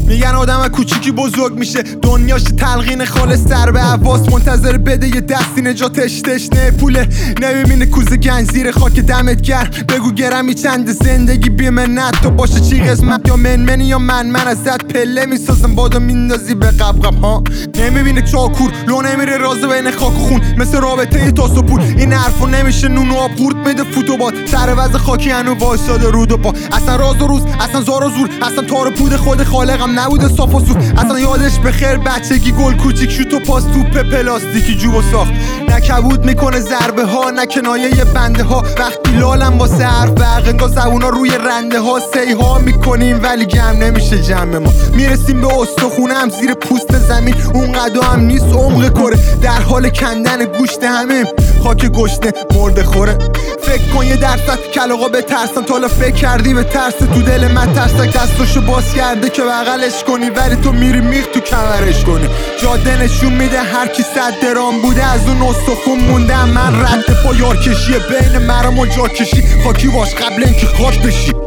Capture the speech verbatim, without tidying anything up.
میگن آدم کوچیکی بزرگ میشه، دنیاش تلقین خالص سر به حواس، منتظر بده یه دستی نجاتش، تشنه پوله نمیبینه کوزه گنج زیر خاک دمت گرم. بگو گرمی چند زندگی بی منت، تو باشه چی قسمت، یا من منی یا من من ازت پله میسازم بادو میندازی به قبقب ها. نمیبینه چاکور لو نمیره رازه بین خاک و خون، مثل رابطه تاس و پول این حرفو نمیشه نون و آب قورت بده فوتوبال. سر وضع خاکی هنو وایساده رود و پا، اصلا راز و روز اصلا زار و زور، اصلا تار و پود خود خالقم نبوده صاف و سور. اصلا یادش بخیر بچگی گل کوچیک شوت و پاس توپ پلاستیکی جوب و ساخت، نه کبود میکنه ضربه ها نه کنایه بنده ها. وقتی لالم واسه حرف برق انگار زبونا روی رنده ها، سی ها میکنیم ولی گم نمیشه جمع ما. میرسیم به استخونم زیر پوست زمین، اون قدم نیست عمق کره، در حال کندن گوشت همیم خاک گشنه مرده خوره. فکر کن یه درصد کلاغا بترسن، تا حالا فکر کردی به ترس تو دل من ترسک دستاشو باز کرده که بغلش کنی، ولی تو میری میخ تو کمرش کنی. جاده نشون میده هر کی صد درام بوده از اون استخون مونده. من رد پا یار کشیه بین مرم و جا کشی، خاکی باش قبل اینکه خاک بشی.